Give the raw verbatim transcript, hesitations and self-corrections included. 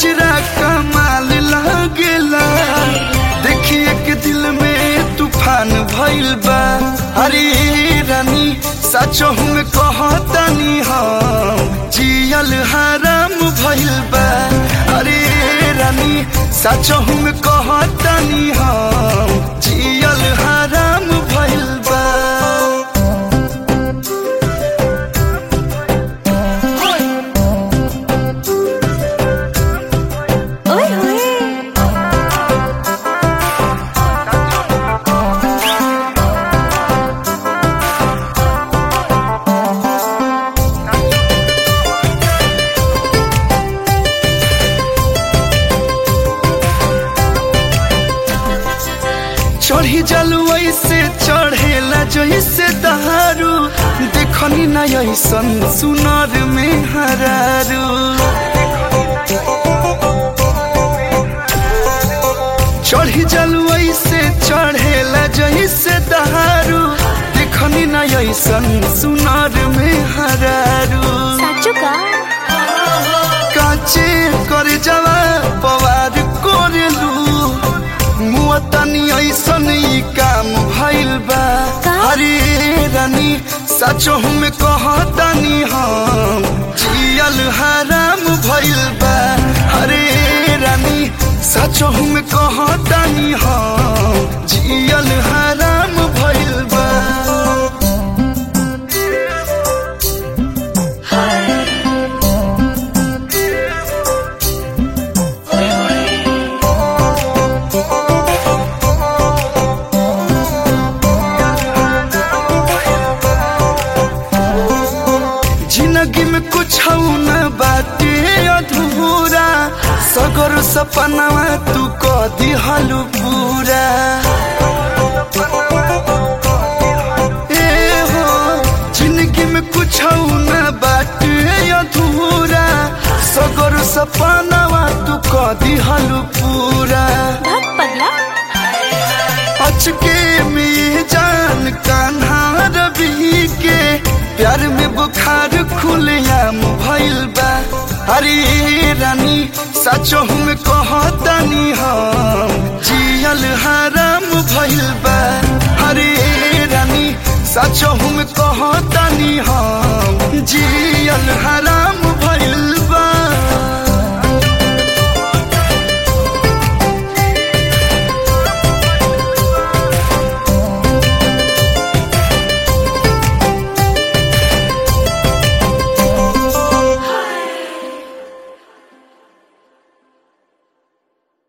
गजरा कमाल लागेला, देखिए के दिल में तूफान भइल बा। अरे रानी सचो में कहतानी हम जियल हराम भइल बा। अरे रानी सचो में कहतानी हम जियल हराम भइल बा। चढ़ी जलुई से चढ़ेला जैसे दहारू, देखनी न ऐसन सुनर में हरारू। चढ़ी जलुई से चढ़ेला जैसे दहारू, देखनी न ऐसन सुनर में हरारू। काचे कर जवा पवार कोरेलू, मुअतनी ऐसन ई काम भइल बा। अरे रानी सचो में कहतानी हम जियल हराम भइल बा। अरे रानी सचो में कहतानी हम जियल हराम भइल बा। जिंदगी में कुछ न बाटे अधूरा, सगर सपनावा तू कह दिहलु पूरा। ए हो जिंदगी में कुछ न बाटे अधूरा, सगर सपनावा तू कह दिहलु पूरा। अचके में जान कान्हा रवि के प्यार में बुखार खुलेआम भइल बा। अरे रानी सचो में कहतानी हम जियल हराम भइल बा। अरे रानी सचो में कहतानी हम जियल हराम